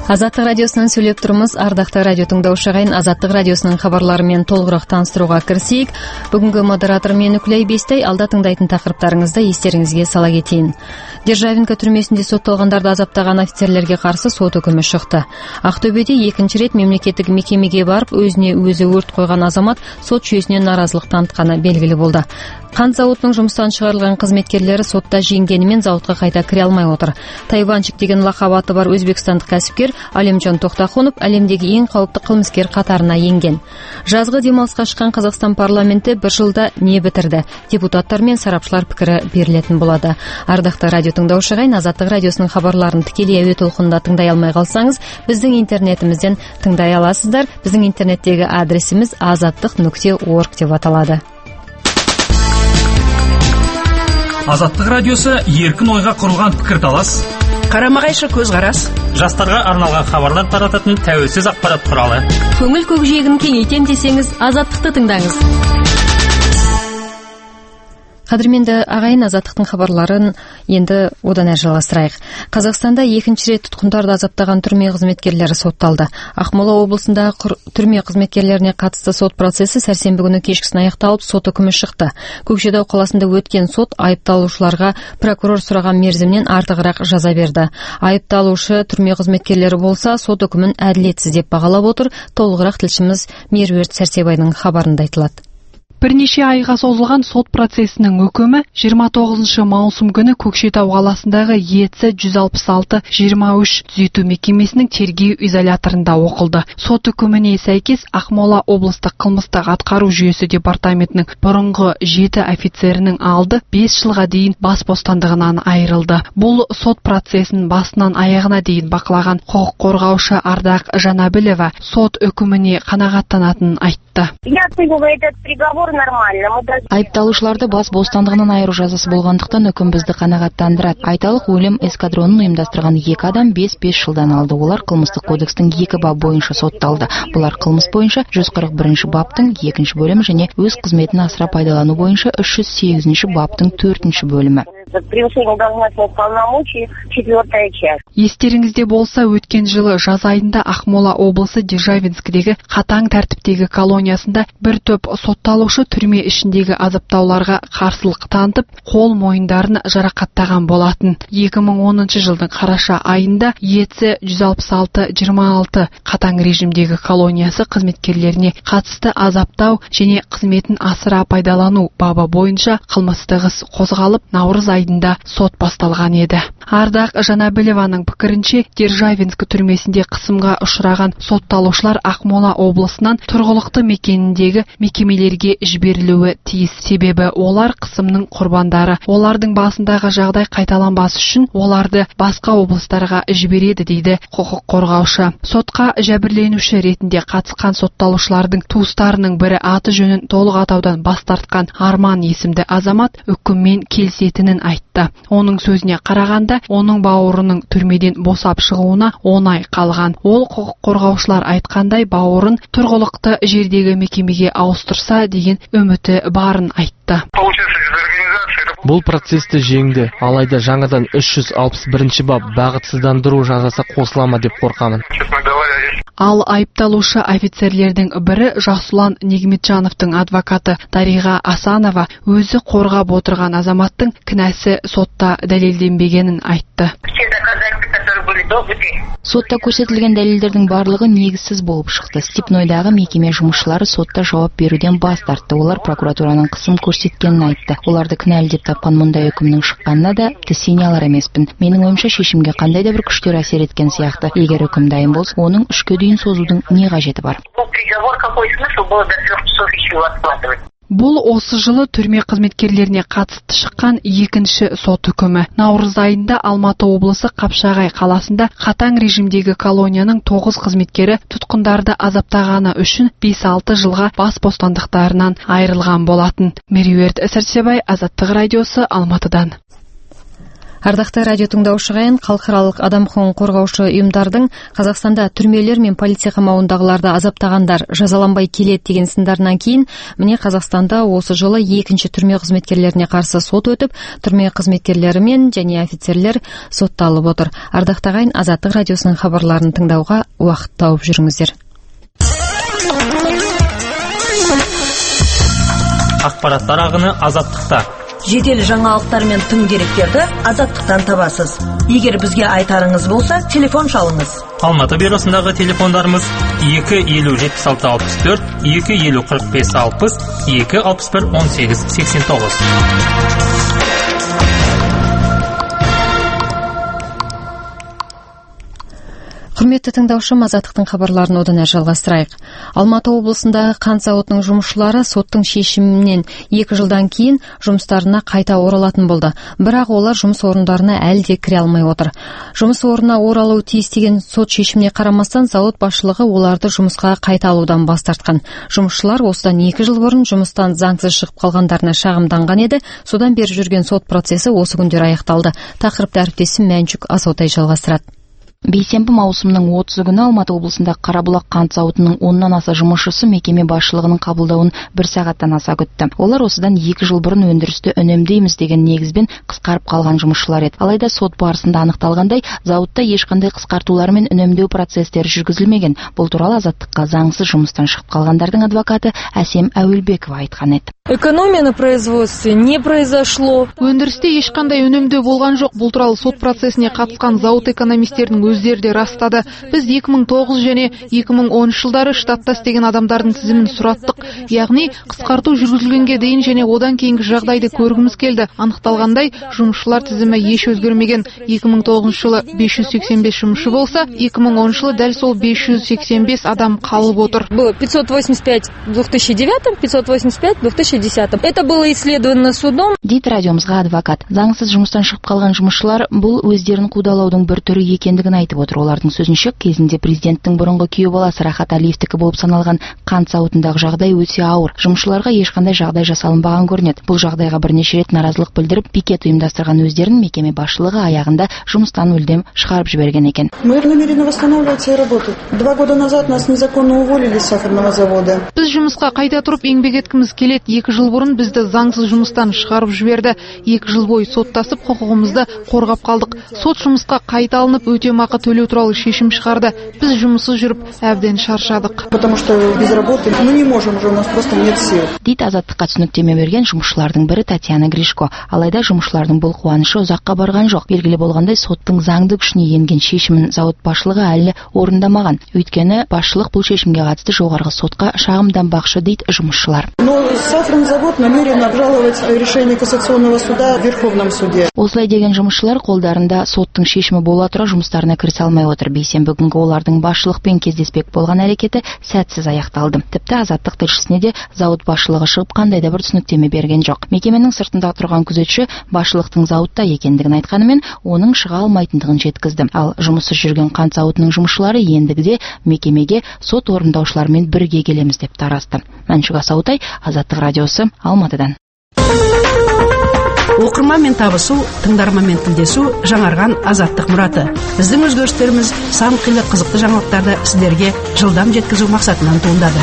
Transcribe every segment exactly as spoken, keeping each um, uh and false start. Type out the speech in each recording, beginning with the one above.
Азаттық радиосынан сөйлеп тұрмыз. Ардақты радио тыңдаушы ағайын, Азаттық радиосының хабарларымен толығырақ таныстыруға кірісейік. Бүгінгі модератор мен Үкілай Бестай. Алда тыңдайтын тақырыптарыңызды естеріңізге сала кетейін. Державинка түрмесінде сотталғандарды азаптаған офицерлерге қарсы сот үкімі шықты. Ақтөбеде екінші рет мемлекеттік мекемеге барып, өзіне өзі өрт қойған азамат сот жүйесінен наразылық танытқаны белгілі болды. Қант зауытының жұмыстан шығарылған қызметкерлері сотта жеңгенімен зауытқа қайта кіре алмай отыр. Тайванчик деген лақап аты бар өзбекстандық кәсіпкер Алимжан Тоқтахонов әлемдегі ең қауіпті қылмыскер қатарына енген. Жазғы демалысқа шыққан Қазақстан парламенті бір жылда не бітірді? Депутаттар мен сарапшылар пікірі берілетін болады. Ардақты радио тыңдаушы ағайын, Азаттық радиосының хабарларын тікелей әуе толқынында тыңдай алмай қалсаңыз, біздің интернетімізден тыңдай аласыздар. Біздің интернеттегі адресіміз азаттық нүкте орг деп аталады. Азаттық радиосы еркін ойға құрылған пікірталас, қарама-қайшы көзқарас, жастарға арналған хабарлар тарататын тәуелсіз ақпарат құралы. Көңіл көкжиегін кеңейтем десеңіз, Азаттықты тыңдаңыз. Қадірменді ағайын, Азаттықтың хабарларын енді одан әрі жалғастырайық. Қазақстанда екінші рет тұтқындарды азаптаған түрме қызметкерлері сотталды. Ақмола облысында түрме қызметкерлеріне қатысты сот процесі сәрсенбі күні кешкісін аяқталып, сот үкімі шықты. Көкшетау қаласында өткен сот айыпталушыларға прокурор сұраған мерзімнен артығырақ жаза берді. Айыпталушы түрме қызметкерлері болса, сот үкімін әділетсіз деп бағалап отыр. Толығырақ тілшіміз Меруерт Сәрсебайдың хабарында айтылады. Бірнеше айға созылған сот процесінің үкімі жиырма тоғызыншы маусым күні Көкшетау қаласындағы ЕЦ жүз алпыс алты жиырма үш түзету мекемесінің тергеу изоляторында оқылды. Сот үкіміне сәйкес Ақмола облыстық қылмыстық атқару жүйесі департаментінің бұрынғы жеті офицерінің алды бес жылға дейін бас бостандығынан айырылды. Бұл сот процесін басынан аяғына дейін бақылаған құқық қорғаушы Ардақ Жанабілова сот үкіміне қанағаттанатынын айтты. Айыпталушыларды бас бостандығынан айыру жазасы болғандықтан үкім бізді қанағаттандырады. Айталық, өлім эскадронын ұйымдастырған екі адам бес-бес жылдан алды. Олар қылмыстық кодекстің екі бап бойынша сотталды. Бұлар қылмыс бойынша жүз қырық бірінші баптың екінші бөлімі және өз қызметін асыра пайдалану бойынша үш жүз сегізінші баптың төртінші бөлімі. Естеріңізде болса, өткен жылы жаз айында Ақмола облысы Державинскідегі қатаң тәртіптегі колониясында бір топ сотталушы түрме ішіндегі азаптауларға қарсылық танытып, қол мойындарын жарақаттаған болатын. екі мың оныншы жылдың қараша айында ЕЦ жүз алпыс алты жиырма алты қатаң режимдегі колониясы қызметкерлеріне қатысты азаптау және қызметін асыра пайдалану бабы бойынша қылмыстық іс қозғалып, наурыз айында сот басталған еді. Ардақ Жанабілованың пікірінше, Державинск түрмесінде қысымға ұшыраған сотталушылар Ақмола облысынан тұрғылықты мекеніндегі мекемелерге жіберілуі тиіс. Себебі олар қысымның құрбандары. Олардың басындағы жағдай қайталанбас үшін оларды басқа облыстарға жібереді, дейді құқық қорғаушы. Сотқа жәбірленуші ретінде қатысқан сотталушылардың туыстарының бірі аты жөнін толық атаудан бас тартқан Арман есімді азамат үкіммен келісетінін айтты. Оның сөзіне қарағанда, оның бауырының түрмеден босап шығуына он ай қалған. Ол құқық қорғаушылар айтқандай бауырын тұрғылықты жердегі мекемеге ауыстырса деген үміті барын айтты. Бұл процесті жеңді, алайда жаңадан үш жүз алпыс бірінші бап бағытсыздандыру жазасы қосылама деп қорқамын. Ал айыпталушы офицерлердің бірі Жасұлан Негметжановтың адвокаты Дариға Асанова өзі қорғап отырған азаматтың кінәсі сотта дәлелденбегенін айтты. Сотта көрсетілген дәлелдердің барлығы негізсіз болып шықты. Степнойдағы мекеме жұмысшылары сотта жауап беруден бас тартты. Олар прокуратураның қысым көрсеткенін айтты. Оларды кінәлі деп тапқан мұндай үкімнің шыққанына да сене алар емеспін. Менің ойымша шешімге қандай да бір күштер әсер еткен сияқты. Егер үкім дайын болса, оның үшке дейін созудың не қажеті бар? Бұл осы жылы түрме қызметкерлеріне қатысты шыққан екінші сот үкімі. Наурыз айында Алматы облысы Қапшағай қаласында қатаң режимдегі колонияның тоғыз қызметкері тұтқындарды азаптағаны үшін бес-алты жылға бас бостандықтарынан айырылған болатын. Меруерт Сәрсебай, Азаттық радиосы, Алматыдан. Ардақты радио тыңдаушыгайын, халыкаралык адам құқығын коргоочу уюмдардын Казакстанда түрмелер мен полиция камауындагыларды азаптагандар жазаланбай келет деген сындарынан кийин міне Казакстанда осы жылы экинчи түрмө кызметкерлерине каршы сот өтүп, түрмө кызметкерлери мен және офицерлер сотталып отур. Ардакты агайын, Азаттык радиосунун кабарларын тыңдауга убакыт тауып жүрүңүздөр. Акпараттар агыны Азаттыкта. Жедел жаңалықтар мен тың деректерді Азаттықтан табасыз. Егер бізге айтарыңыз болса, телефон шалыңыз. Алматы бюросындағы телефондарымыз екі елу жетпіс алты алпыс төрт, екі елу қырық бес алпыс, екі алпыс бір он сегіз сексен тоғыз. Құрметті тыңдаушым, Азаттықтың хабарларын одан әрі жалғастырайық. Алматы облысындағы қант зауытының жұмысшылары соттың шешімінен екі жылдан кейін жұмыстарына қайта оралатын болды. Бірақ олар жұмыс орындарына әлі де кіре алмай отыр. Жұмыс орнына оралуы тиіс деген сот шешіміне қарамастан зауыт басшылығы оларды жұмысқа қайта алудан бас тартқан. Жұмысшылар осыдан екі жыл бұрын жұмыстан заңсыз шығып қалғандарына шағымданған еді. Содан бері жүрген сот процесі осы күндері аяқталды. Тақырыпты әріптесім Мәншүк Асаутай жалғастырады. Бейсенбі маусымның отызы күні Алматы облысында Қарабұлақ қант зауытының оннан аса жұмысшысы мекеме басшылығының қабылдауын бір сағаттан аса күтті. Олар осыдан екі жыл бұрын өндірісті үнемдейміз деген негізбен қысқарып қалған жұмысшылар еді. Алайда сот барысында анықталғандай, зауытта ешқандай қысқартулар мен үнемдеу процестері жүргізілмеген. Бұл туралы Азаттыққа заңсыз жұмыстан шығып қалғандардың адвокаты Әсем Әуелбекова айтқан еді. Экономия на производстве не произошло. Өндірісте ешқандай үнемдеу болған жоқ. Бұл туралы сот процесіне қатысқан зауыт экономистерінің өздері де растады. Біз екі мың тоғыз және екі мың оныншы жылдары штатта істеген адамдардың тізімін сұраттық. Яғни қысқарту жүргізілгенге дейін және одан кейінгі жағдайды көргіміз келді. Анықталғандай, жұмысшылар тізімі еш өзгермеген. екі мың тоғызыншы жылы бес жүз сексен бес жұмысшы болса, екі мың оныншы жылы дәл сол бес жүз сексен бес адам қалып отыр. Было пятьсот восемьдесят пять в две тысячи девятом, пятьсот восемьдесят пять в две тысячи десятом. Это было исследовано судом. Дейді радиомызға адвокат. Заңсыз жұмыстан шығып қалған жұмысшылар бұл өздерін қудалаудың бір түрі екендігін айтып отыр. Олардың сөзінше, кезінде президенттің бұрынғы күйеу баласы Рахат Алиевтікі болып саналған қант зауытындағы жағдай өте ауыр. Жұмысшыларға ешқандай жағдай жасалынбаған көрінеді. Бұл жағдайға бірнеше рет наразылық білдіріп, пикет ұйымдастырған өздерін мекеме басшылығы аяғында жұмыстан мүлдем шығарып жіберген екен. Мы намерены восстанавливать свою работу. Два года назад нас незаконно уволили с сахарного завода. Біз жұмысқа қайта тұрып еңбек еткіміз келеді. Екі жыл бұрын бізді заңсыз жұмыстан шығарып жіберді. Екі жыл бойы соттасып, құқығымызды қорғап қалдық. Сот жұмысқа қайта алынып, өтемақы төлеу туралы шешім шығарды. Біз жұмыссыз жүріп, әбден шаршадық. Потому что без работы мы не можем уже, у нас просто нет сил. Дейді Азаттыққа түсініктеме берген жұмысшылардың бірі Татьяна Гришко. Алайда жұмысшылардың бұл қуанышы ұзаққа барған жоқ. Белгілі болғандай, соттың заңды күшіне енген шешімін зауыт басшылығы әлі орындамаған. Өйткені басшылық бұл шешімге қатысты жоғарғы сотқа шағымданбақшы дейді жұмысшылар. Но сахарный завод намерен обжаловать решение кассационного суда в Верховном суде. Осылай деген жұмысшылар қолдарында соттың шешімі бола тұра жұмыстарына кірісе алмай отыр. Бейсенбі күнгі олардың басшылықпен кездеспек болған әрекеті сәтсіз аяқталды. Тіпті Азаттық тілшісіне де зауыт басшылығы шығып қандай да бір түсініктеме берген жоқ. Мекеменің сыртында тұрған күзетші басшылықтың зауытта екендігін айтқанымен, оның шыға алмайтындығын жеткізді. Ал жұмыссыз жүрген қант зауытының жұмысшылары ендігіде мекемеге сот орындаушылармен бірге келеміз деп тарасты. Мәншүк Асаутай, Азаттық радиосы, Алматыдан. Оқырманмен табысу, тыңдарманмен тілдесу жаңарған Азаттық мұраты. Біздің өзгерістеріміз сан қилы қызықты жаңалықтарды сіздерге жылдам жеткізу мақсатынан туындады.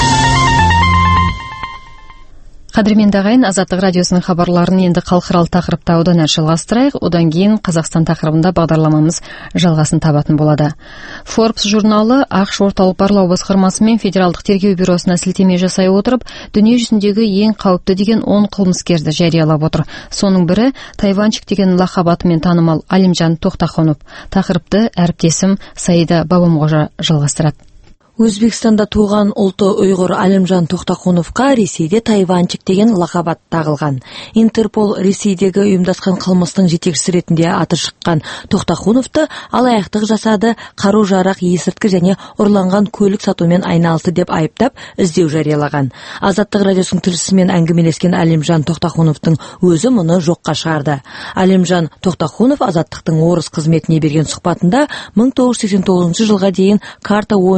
Қадірменді ағайын, Азаттық радиосының хабарларын енді халықаралық тақырыпта одан әрі жалғастырайық. Одан кейін Қазақстан тақырыбында бағдарламамыз жалғасын табатын болады. Forbes журналы ақш орталық барлау басқармасы мен Федералдық тергеу бюросына сілтеме жасай отырып, дүние жүзіндегі ең қауіпті деген он қылмыскерді жариялап отыр. Соның бірі Тайванчик деген лақап атымен танымал Алимжан Тоқтахонов. Тақырыпты әріптесім Саида Бабамғожа жалғастырады. Өзбекстанда туған ұлты ұйғыр Алимжан Тоқтахоновқа Ресейде Тайванчик деген лақап ат тағылған. Интерпол Ресейдегі ұйымдасқан қылмыстың жетекшісі ретінде аты шыққан Тоқтахоновты алаяқтық жасады, қару-жарақ, есірткі және ұрланған көлік сатумен айналысты деп айыптап іздеу жариялаған. Азаттық радиосының тілшісімен әңгімелескен Алимжан Тоқтахоновтың өзі мұны жоққа шығарды. Алимжан Тоқтахонов Азаттықтың орыс қызметіне берген сұхбатында мың тоғыз жүз сексен тоғызыншы жылға дейін карта ойыншысы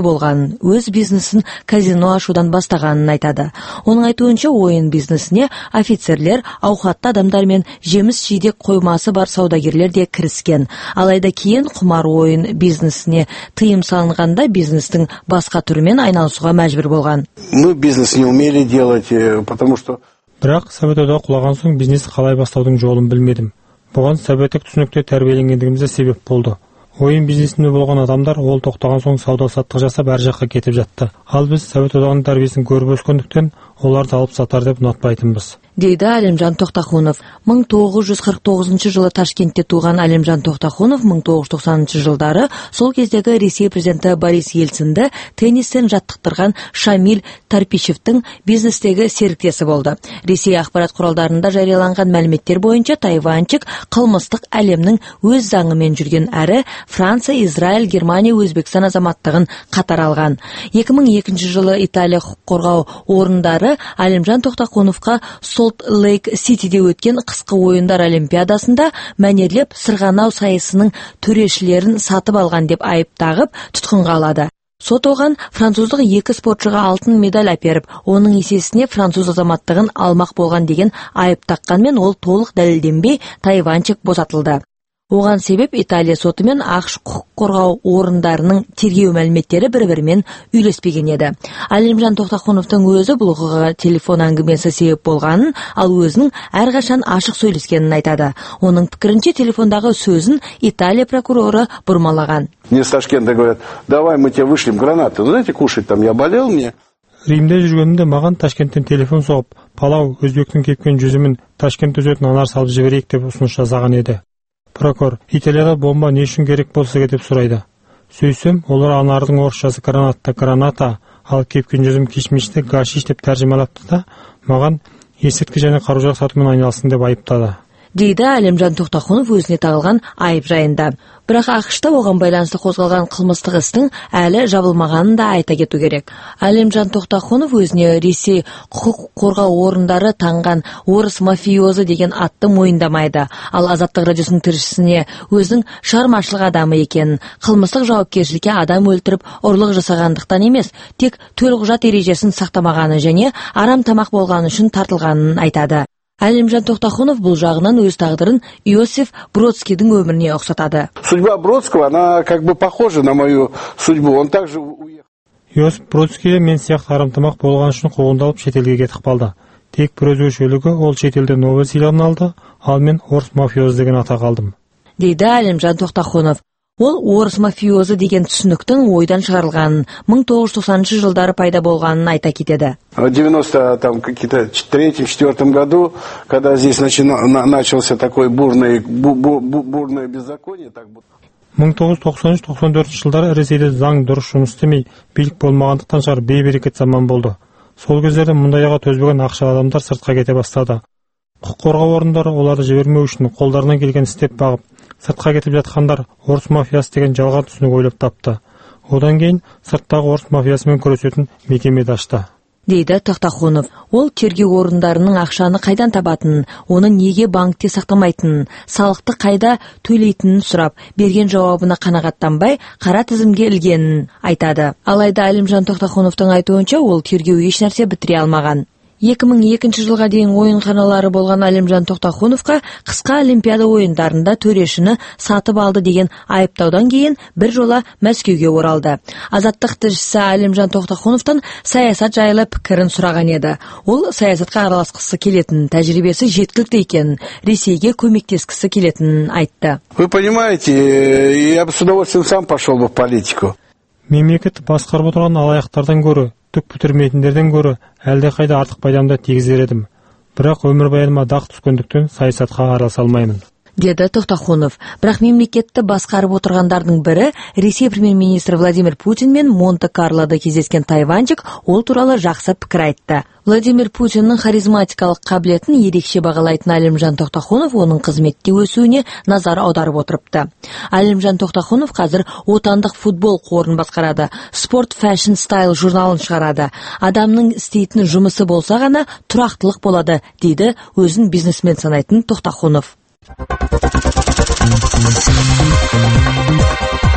болғанын, өз бизнесін казино ашудан бастағанын айтады. Оның айтуынша ойын бизнесіне офицерлер, ауқатты адамдар мен жеміс жидек қоймасы бар саудагерлер де кіріскен. Алайда кейін құмар ойын бизнесіне тыйым салынғанда бизнестің басқа түрімен айналысуға мәжбүр болған. Мы бизнес не умели делать, потому что Бірақ Совет одағы құлаған соң бизнесті қалай бастаудың жолын білмедім. Бұған советтік түсінікте тәрбиеленгендігімізде себеп болды. Ойын бизнесінде болған адамдар ол тоқтаған соң сауда-саттық жасап әр жаққа кетіп жатты. Ал біз Совет одағының тәрбиесін көріп өскендіктен оларды алып сатар деп ұнатпайтынбыз. Дейді Әлімжан Тоқтақұнов. мың тоғыз жүз қырық тоғызыншы жылы Ташкентте туған Әлімжан Тоқтақұнов мың тоғыз жүз тоқсаныншы жылдары сол кездегі Ресей президенті Борис Ельцинді теннистен жаттықтырған Шамиль Тарпишевтің бизнестегі серіктесі болды. Ресей ақпарат құралдарында жарияланған мәліметтер бойынша Тайваньчик қылмыстық әлемнің өз заңымен жүрген, әрі Франция, Израиль, Германия, Өзбекстан азаматтығын қатар алған. екі мың екінші жылы Италия құқық қорғау орындары Әлімжан Тоқтақұновқа Солт Лейк Ситиде өткен қысқы ойындар олимпиадасында мәнерлеп сырғанау сайысының төрешілерін сатып алған деп айып тағып тұтқынға алады. Сот оған француздық екі спортшыға алтын медаль әперіп, оның есесіне француз азаматтығын алмақ болған деген айып таққанмен ол толық дәлелденбей Тайваньчик босатылды. Оған себеп Италия соты мен ақш құқық қорғау орындарының тергеу мәліметтері бір-бірімен үйлеспеген еді. Әлімжан Тоқтақұновтың өзі бұл оқиғаға телефон әңгімесі себеп болғанын, ал өзінің әрқашан ашық сөйлескенін айтады. Оның пікірінше телефондағы сөзін Италия прокуроры бұрмалаған. Мне с Ташкента говорят: "Давай мы тебе вышлем гранаты. Ну, знаете, кушать там я болел мне". Римде жүргенімде маған Ташкенттен телефон соғып, палау өзбектің кепкен жүзімен Ташкент өзетін анар салып жіберейік деп ұсыныс жасаған еді. Прокурор: "Италияда бомба не үшін керек болса деп сұрайды. Сөйсем, олар анардың орысшасы гранатта граната, ал кепкен жүзім кишмиште гашиш деп тәржімалапты да, маған есірткі және қару-жарақ сатумен айналыстың деп айыптады. Дейді Әлімжан Тоқтақұнов өзіне тағылған айып жайында. Бірақ ақшта оған байланысты қозғалған қылмыстық істің әлі жабылмағанын да айта кету керек. Әлімжан Тоқтақұнов өзіне Ресей құқық қорғау орындары таңған орыс мафиозы деген атты мойындамайды. Ал Азаттық радиосының тілшісіне өзінің шығармашылық адамы екенін, қылмыстық жауапкершілікке адам өлтіріп, ұрлық жасағандықтан емес, тек төлқұжат ережесін сақтамағаны және арам тамақ болғаны үшін тартылғанын айтады. Әлімжан Тоқтақұнов бұл жағынан өз тағдырын Иосиф Бродскийдің өміріне ұқсатады. Судьба Бродского, она как бы похожа на мою судьбу. Он также уехал. Иосиф Бродский мен сияқты арамтамақ болған үшін қуғындалып шетелге кетіп қалды. Тек бір өзгешелігі ол шетелде Нобель сыйлығын алды, ал мен орыс мафиозы деген атақ алдым. Дейді Әлімжан Тоқтақұнов. Ол орыс мафиозы деген түсініктің ойдан шығарылғанын, мың тоғыз жүз тоқсаныншы жылдары пайда болғанын айта кетеді. В девяносто третьем-четвёртом году, когда здесь начался такой бурный, бу, бу, бу, бурное беззаконие, так бы... мың тоғыз жүз тоқсан үш тоқсан төртінші жылдары Ресейде заң дұрыс жұмыс істемей, билік болмағандықтан шығар бейберекет заман болды. Сол кездерде мұндайға төзбеген ақша адамдар сыртқа кете бастады. Құқық қорғау орындары оларды жібермеу үшін қолдарынан келген істеп бағып, сыртқа кетіп жатқандар орыс мафиясы деген жалған түсінік ойлап тапты. Одан кейін сырттағы орыс мафиясымен күресетін мекеме ашты. Дейді Тоқтақұнов. Ол тергеу орындарының ақшаны қайдан табатынын, оны неге банкте сақтамайтынын, салықты қайда төлейтінін сұрап, берген жауабына қанағаттанбай, қара тізімге ілгенін айтады. Алайда Әлімжан Тоқтақұновтың айтуынша ол тергеу еш нәрсе бітіре алмаған. екі мың екінші жылға дейін ойынханалары болған Әлімжан Тоқтақұновқа қысқа олимпиада ойындарында төрешіні сатып алды деген айыптаудан кейін бір жола Мәскеуге оралды. Азаттық тілшісі Әлімжан Тоқтақұновтан саясат жайлы пікірін сұраған еді. Ол саясатқа араласқысы келетінін, тәжірибесі жеткілікті екенін, Ресейге көмектескісі келетінін айтты. Вы понимаете, я бы с удовольствием сам пошел бы в политику. Мемлекет басқарып отырған алаяқтардан гөрі, түк бітірмейтіндерден гөрі әлде қайда артық пайдамды тигізер едім. Бірақ өмірбаяныма дақ түскендіктен саясатқа араласа алмаймын. Деді Тоқтақұнов. Бірақ мемлекетті басқарып отырғандардың бірі Ресей премьер-министрі Владимир Путин мен Монте-Карлода кездескен Тайваньчик ол туралы жақсы пікір айтты. Владимир Путиннің харизматикалық қабілетін ерекше бағалайтын Әлімжан Тоқтақұнов оның қызметте өсуіне назар аударып отырыпты. Әлімжан Тоқтақұнов қазір отандық футбол қорын басқарады, Sport Fashion Style журналын шығарады. Адамның істейтін жұмысы болса ғана тұрақтылық болады, дейді өзін бизнесмен санайтын Тоқтақұнов.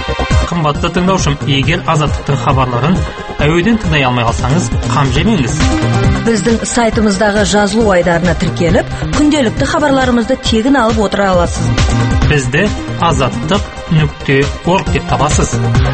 қымбатты тыңдаушым, егер Азаттықтың хабарларын әуеден тыңдай алмай қалсаңыз, қам жемеңіз. Біздің сайтымыздағы жазылу айдарына тіркеліп, күнделікті хабарларымызды тегін алып отыра аласыз. Бізді азаттық нүкте орг деп табасыз.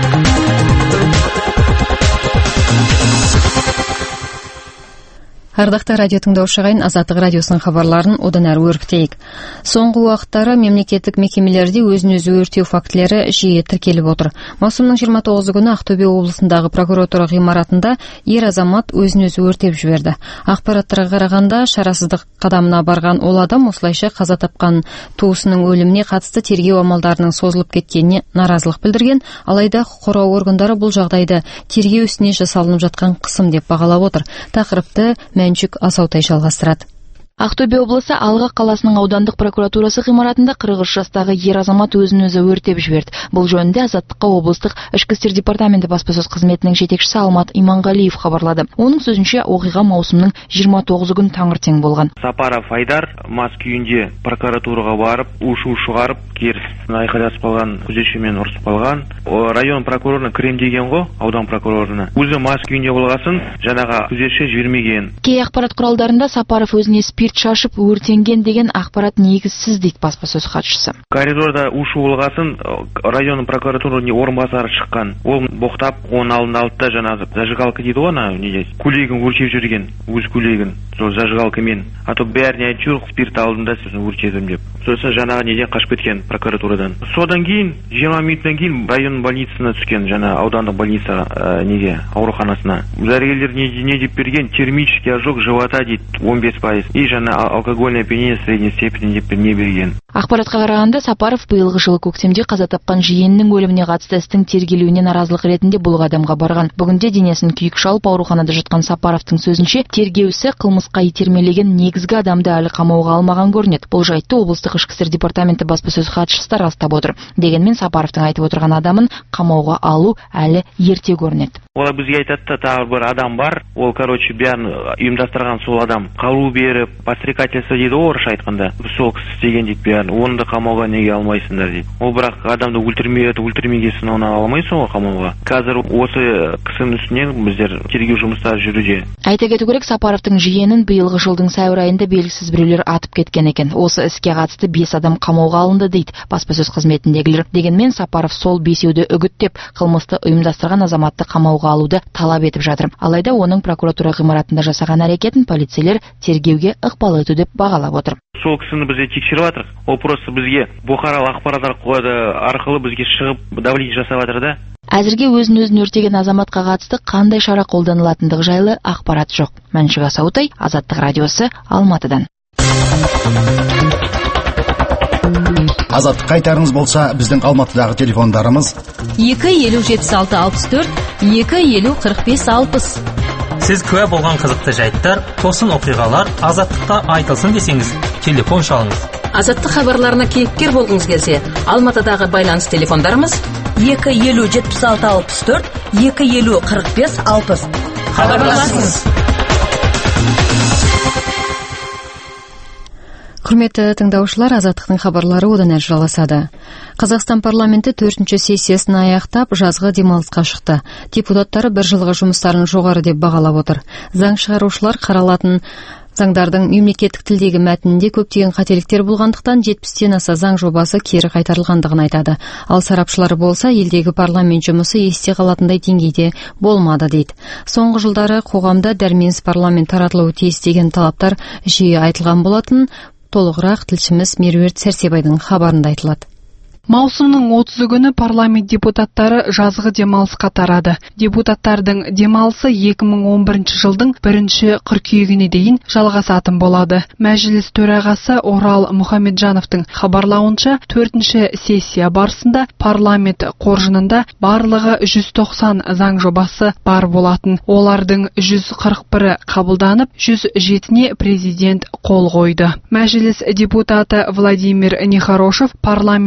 Ардақты радио тыңдаушы ағайын, Азаттық радиосының хабарларын одан әрі өрбітейік. Соңғы уақыттары мемлекеттік мекемелерде өзін-өзі өртеу фактілері жиі тіркеліп отыр. Маусымның жиырма тоғызы күні Ақтөбе облысындағы прокуратура ғимаратында ер азамат өзін-өзі өртеп жіберді. Ақпараттарға қарағанда, шарасыздық қадамына барған ол адам осылайша қаза тапқан туысының өліміне қатысты тергеу амалдарының созылып кеткеніне наразылық білдірген, алайда құқық қорғау органдары бұл жағдайды тергеу ісіне жасалынып жатқан қысым деп бағалап отыр. Тақырыпты Мәншүк Асаутай жалғастырады. Ақтөбе облысы Алға қаласының аудандық прокуратурасы ғимаратында қырық үш жастағы ер азамат өзін-өзі өртеп жіберді. Бұл жөнінде Азаттыққа облыстық ішкі істер департаменті баспасөз қызметінің жетекшісі Алмат Иманғалиев хабарлады. Оның сөзінше, оқиға маусымның жиырма тоғызы күні таңертең болған. Сапаров Айдар мас күйінде прокуратураға барып, ушу шығарып, керісін айқайласып қалған, күзетшімен ұрысып қалған. Район прокурорына кірем деген ғой, аудан прокурорына. Өзі мас күйінде болғасын, жаңаға күзетші жібермеген. Кей ақпарат құралдарында Сапаров өзіне спирт шашып өртенген деген ақпарат негізсіз дейді баспасөз хатшысы. Коридорда ушу болғасын, район прокуратурының орынбасары шыққан. Ол боқтап, оның алдында алды жаңағы зажигалка дейді ғой, ана неде көйлегін өртеп жүрген, өз көйлегін, сол зажигалкамен. А то бәріне айтып жүр, спирт алдында сізін өртедім деп. Сосын жаңағы неден қашып кеткен прокуратурадан. Содан кейін, жиырма минуттан кейін район больницасына түскен, жаңа аудандық больница ә, неге, ауруханасына. Дәрігерлер не, не деп берген, термический ожог живота дейді, он бес пайыз. И жаңа алкогольное опьянение средней степени деп не берген. Ақпаратқа қарағанда, Сапаров биылғы жылы көктемде қаза тапқан жиенінің өліміне қатысты істің тергелуіне наразылық ретінде бұл адамға барған. Бүгінде денесін күйік шалып ауруханада жатқан Сапаровтың сөзінше, тергеусі қылмысқа итермелеген негізгі адамды әлі қамауға алмаған көрінеді. Бұл жайтты облыстық ішкі істер департаменті баспасөз хатшысы растап отыр. Дегенмен Сапаровтың айтып отырған адамын қамауға алу әлі ерте көрінеді. Олар бізге айтады, тағы бір адам бар. Ол, короче, бәрін ұйымдастырған сол адам. Қару беріп, подстрекательство дейді орысша айтқанда. Сол кісі істеген дейді бәрін. Оны да қамауға неге алмайсыңдар дейді. Ол бірақ адамды өлтірмейді, өлтірмегесін оны алмайсың ғой қамауға. Қазір осы кісінің үстіне біздер тергеу жұмыстары жүруде. Айта кету керек, Сапаровтың жиенін биылғы жылдың сәуір айында белгісіз біреулер атып кеткен екен. Осы іске қатысты бес адам қамауға алынды дейді баспасөз қызметіндегілер. Дегенмен Сапаров сол бесеуді үгіттеп, қылмысты ұйымдастырған азаматты қамауға алуды талап етіп жатыр. Алайда оның прокуратура ғимаратында жасаған әрекетін полицейлер тергеуге ықпал ету деп бағалап отыр. Сол кісіні бізде тексеріп жатыр. Ол просто бізге бұқаралық ақпарат арқылы бізге шығып давление жасап жатыр да. Әзірге өзін-өзін өртеген азаматқа қатысты қандай шара қолданылатындығы жайлы ақпарат жоқ. Мәншүк Асаутай, Азаттық радиосы, Алматыдан. Азаттық қайтарыңыз болса, біздің Алматыдағы телефондарымыз екі елу жетпіс алты алпыс төрт, екі елу қырық бес алпыс. Сіз куә болған қызықты жайттар, тосын оқиғалар Азаттықта айтылсын десеңіз, телефон шалыңыз. Азаттық хабарларына кейіпкер болғыңыз келсе, Алматыдағы байланыс телефондарымыз екі елу жетпіс алты алпыс төрт, екі елу қырық бес алпыс. Хабарласыңыз. Құрметті тыңдаушылар, Азаттықтың хабарлары одан әрі жалғасады. Қазақстан парламенті төртінші сессиясын аяқтап, жазғы демалысқа шықты. Депутаттары бір жылғы жұмыстарын жоғары деп бағалап отыр. Заң шығарушылар қаралатын заңдардың мемлекеттік тілдегі мәтінінде көптеген қателіктер болғандықтан жетпістен аса заң жобасы кері қайтарылғандығын айтады. Ал сарапшылар болса, елдегі парламент жұмысы есте қалатындай деңгейде болмады дейді. Соңғы жылдары қоғамда дәрменсіз парламент таратылуы тиіс деген талаптар жиі айтылған болатын. Толығырақ тілшіміз Меруерт Сәрсебайдың хабарында айтылады. Маусымның отызы күні парламент депутаттары жазғы демалысқа тарады. Депутаттардың демалысы екі мың он бірінші жылдың бірінші қыркүйегіне дейін жалғасатын болады. Мәжіліс төрағасы Орал Мұхамеджановтың хабарлауынша, төртінші сессия барысында парламент қоржынында барлығы жүз тоқсан заң жобасы бар болатын. Олардың жүз қырық бірі қабылданып, жүз жетісіне президент қол қойды. Мәжіліс депутаты Владимир Нехорошев парламенттің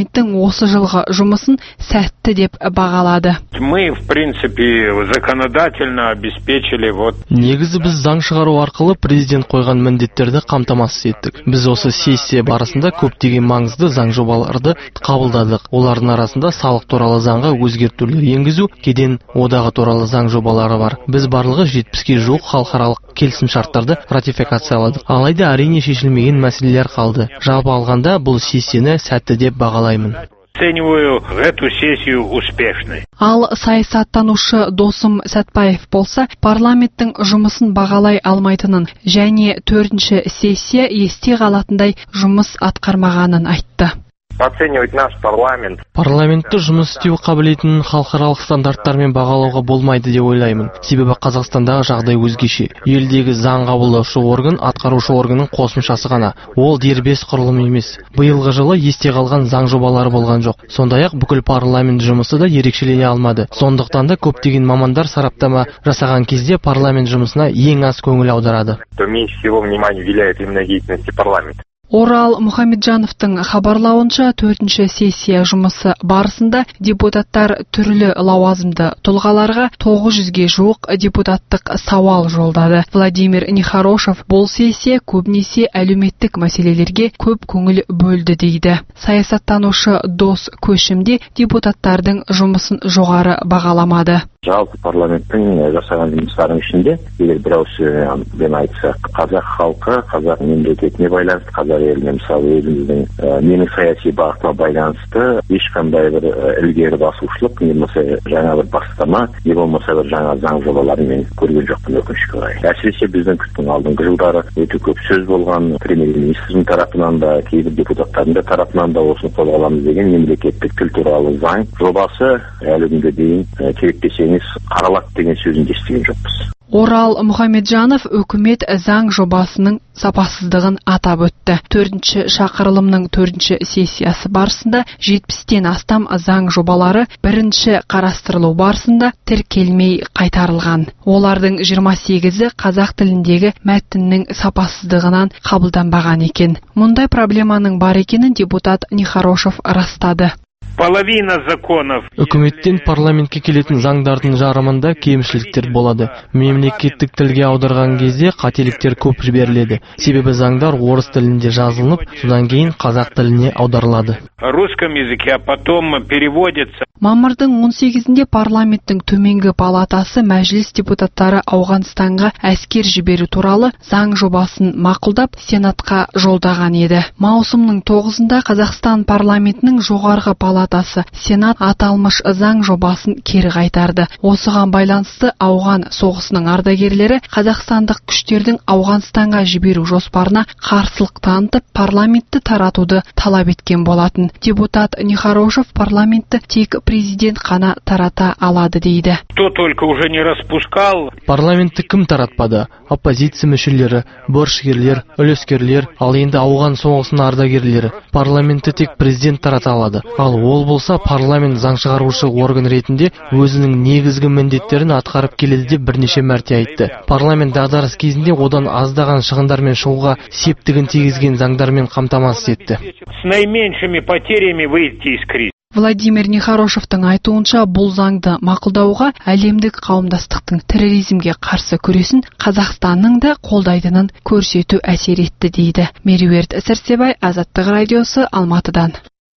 осы жылғы жұмысын сәтті деп бағалады. Мы, в принципе, законодательно обеспечили вот. Негізі біз заң шығару арқылы президент қойған міндеттерді қамтамасыз еттік. Біз осы сессия барысында көптеген маңызды заң жобаларды қабылдадық. Олардың арасында салық туралы заңға өзгертулер енгізу, кеден одағы туралы заң жобалары бар. Біз барлығы жетпіске жуық халықаралық келісімшарттарды ратификацияладық. Алайда әрине шешілмеген мәселелер қалды. Жалпы алғанда бұл сессияны сәтті деп бағалаймын. Оцениваю эту сессию успешной. Ал саясаттанушы Досым Сәтбаев болса, парламенттің жұмысын бағалай алмайтынын және төртінші сессия есте қалатындай жұмыс атқармағанын айтты. Оценивать наш парламент. Парламентті жұмыс істеу қабілетін халықаралық стандарттармен бағалауға болмайды деп ойлаймын. Себебі Қазақстандағы жағдай өзгеше. Елдегі заң қабылдаушы орган атқарушы органның қосымшасы ғана. Ол дербес құрылым емес. Биылғы жылы есте қалған заң жобалары болған жоқ. Сондай-ақ бүкіл парламент жұмысы да ерекшелене алмады. Сондықтан да көптеген мамандар сараптама жасаған кезде парламент жұмысына ең аз көңіл аударады. То меньше всего внимания уделяет именно деятельности парламента. Орал Мұхамеджановтың хабарлауынша төртінші сессия жұмысы барысында депутаттар түрлі лауазымды тұлғаларға тоғыз жүзге жуық депутаттық сауал жолдады. Владимир Нехорошев бұл сессия көбінесе әлеуметтік мәселелерге көп көңіл бөлді дейді. Саясаттанушы Дос Көшімде депутаттардың жұмысын жоғары бағаламады. Жалпы парламенттің жасаған жұмыстарының ішінде, егер бір ауызбен айтсақ, қазақ халқы, қазақ мемлекетіне байланысты, қазақ еліне мысалы өзіміздің менің саяси бағытыма байланысты ешқандай бір ілгері басушылық, не болмаса жаңа бір бастама, не болмаса бір жаңа заң жобаларын мен көрген жоқпын, өкінішке орай. Әсіресе біздің күттің алдыңғы жылдары өте көп сөз болған, премьер-министрдің тарапынан да, кейбір депутаттардың да тарапынан да осыны қолға аламыз деген мемлекеттік тіл туралы заң жобасы әлі күнге дейін керек десеңіз қаралады деген сөзін естіген жоқпыз. Орал Мұхамеджанов үкімет заң жобасының сапасыздығын атап өтті. Төртінші шақырылымның төртінші сессиясы барысында жетпістен астам заң жобалары бірінші қарастырылу барысында тіркелмей қайтарылған. Олардың жиырма сегізі қазақ тіліндегі мәтіннің сапасыздығынан қабылданбаған екен. Мұндай проблеманың бар екенін депутат Нехорошев растады. Половина законов. Үкіметтен парламентке келетін заңдардың жарымында кемшіліктер болады. Мемлекеттік тілге аударған кезде қателіктер көп жіберіледі. Себебі заңдар орыс тілінде жазылынып, содан кейін қазақ тіліне аударылады. В русском языке, а потом переводится. Мамырдың он сегізінде парламенттің төменгі палатасы мәжіліс депутаттары Ауғанстанға әскер жіберу туралы заң жобасын мақұлдап, Сенатқа жолдаған еді. Маусымның тоғызында Қазақстан парламентінің жоғарғы палатасы Сенат аталмыш заң жобасын кері қайтарды. Осыған байланысты Ауған соғысының ардагерлері қазақстандық күштердің Ауғанстанға жіберу жоспарына қарсылық танытып, парламентті таратуды талап еткен болатын. Депутат Нехорошев парламентті тек президент қана тарата алады дейді. Кто только уже не распускал. Парламентті кім таратпады? Оппозиция мүшелері, борышкерлер, үлескерлер, ал енді Ауған соғысының ардагерлері. Парламентті тек президент тарата алады. Ал ол болса парламент заң шығарушы орган ретінде өзінің негізгі міндеттерін атқарып келеді деп бірнеше мәрте айтты. Парламент дағдарыс кезінде одан аздаған шығындармен шығуға септігін тигізген заңдармен қамтамасыз етті. С наименьшими потерями выйти из кризиса. Владимир Нехорошевтың айтуынша бұл заңды мақұлдауға әлемдік қауымдастықтың терроризмге қарсы күресін Қазақстанның да қолдайтынын көрсету әсер етті дейді. Меруерт Сәрсебай, Азаттық радиосы, Алматыдан.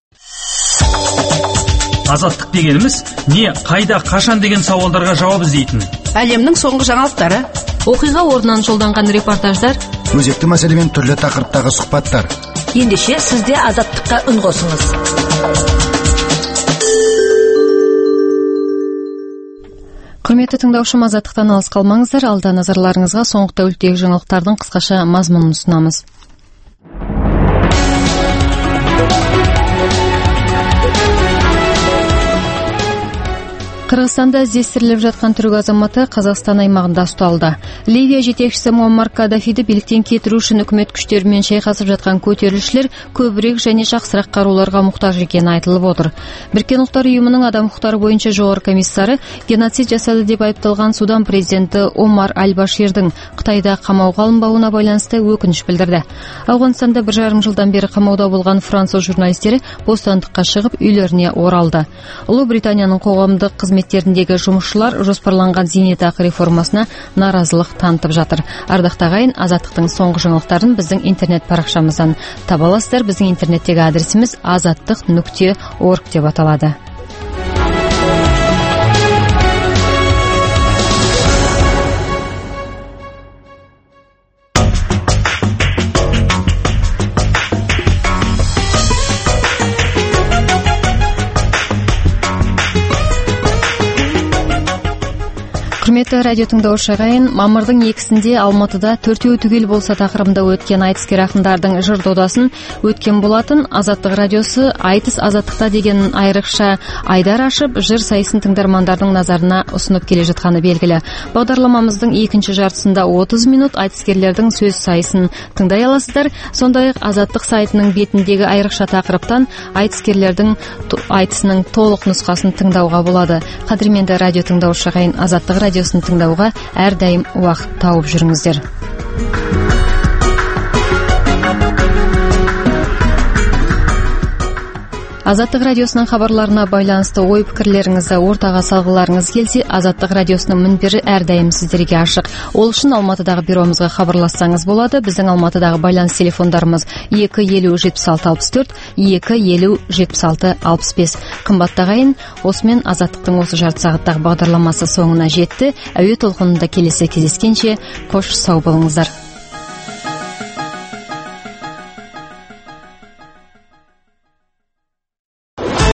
Азаттық дегеніміз не, қайда, қашан деген сауалдарға жауап іздейтін. Әлемнің соңғы жаңалықтары, оқиға орнынан жолданған репортаждар, өзекті мәселемен түрлі тақырыптағы сұхбаттар. Ендеше сізде Азаттыққа үн қосыңыз. Құрметті тыңдаушым, Азаттықтан алыс қалмаңыздар. Алда назарларыңызға соңғы тәуліктегі жаңалықтардың қысқаша мазмұнын ұсынамыз. Кыргызстанда іздестіріліп жатқан түрік азаматы Қазақстан аймағында ұсталды. Ливия жетекшісі Муаммар Каддафиді биліктен кетіру үшін үкімет күштерімен шайқасып жатқан көтерілісшілер көбірек және жақсырақ қаруларға мұқтаж екені айтылып отыр. Біріккен ұлттар ұйымының адам құқықтары бойынша жоғары комиссары геноцид жасады деп айыпталған Судан президенті Омар Аль-Баширдің Қытайда қамауға алынбауына байланысты өкініш білдірді. Ауғанстанда бір жарым жылдан бері қамауда болған француз журналистері бостандыққа шығып үйлеріне оралды. Ұлыбританияның қоғамдық қызметтеріндегі жұмысшылар жоспарланған зейнетақы реформасына наразылық танытып жатыр. Ардақты ағайын, Азаттықтың соңғы жаңалықтарын біздің интернет парақшамыздан таба аласыздар. Біздің интернеттегі адресіміз азаттық нүкте орг деп аталады. Құрметті радио тыңдаушы ағайын, мамырдың екісінде Алматыда төртеу түгел болса тақырыбында өткен айтыскер ақындардың жыр додасын өткен болатын. Азаттық радиосы айтыс азаттықта деген айрықша айдар ашып, жыр сайысын тыңдармандардың назарына ұсынып келе жатқаны белгілі. Бағдарламамыздың екінші жартысында отыз минут айтыскерлердің сөз сайысын тыңдай аласыздар. Сондай-ақ Азаттық сайтының бетіндегі айрықша тақырыптан айтыскерлердің айтысының толық нұсқасын тыңдауға болады. Қадірменді радио тыңдаушы ағайын, Азаттық радиосын тыңдауға әрдайым уақыт тауып жүріңіздер. Азаттық радиосының хабарларына байланысты ой пікірлеріңізді ортаға салғыларыңыз келсе, Азаттық радиосының мінбері әрдайым сіздерге ашық. Ол үшін Алматыдағы бюромызға хабарлассаңыз болады. Біздің Алматыдағы байланыс телефондарымыз екі елу жетпіс алты алпыс төрт, екі елу жетпіс алты алпыс бес. Қымбатты ағайын, осымен Азаттықтың осы жарты сағаттағы бағдарламасы соңына жетті. Әуе толқынында келесі кездескенше қош сау болыңыздар.